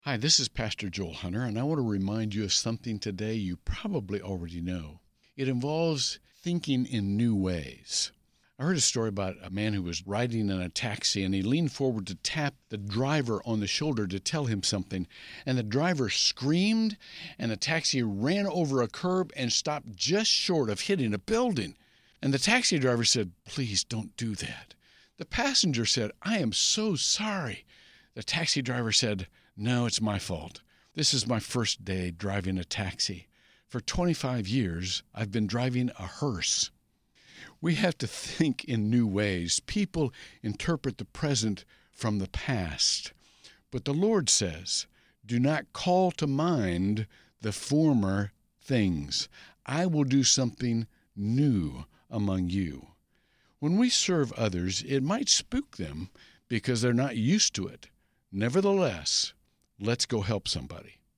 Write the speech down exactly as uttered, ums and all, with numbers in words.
Hi, this is Pastor Joel Hunter, and I want to remind you of something today you probably already know. It involves thinking in new ways. I heard a story about a man who was riding in a taxi, and he leaned forward to tap the driver on the shoulder to tell him something, and the driver screamed, and the taxi ran over a curb and stopped just short of hitting a building. And the taxi driver said, "Please don't do that." The passenger said, "I am so sorry." The taxi driver said, "No, it's my fault. This is my first day driving a taxi. For twenty-five years, I've been driving a hearse." We have to think in new ways. People interpret the present from the past. But the Lord says, "Do not call to mind the former things. I will do something new among you." When we serve others, it might spook them because they're not used to it. Nevertheless, let's go help somebody.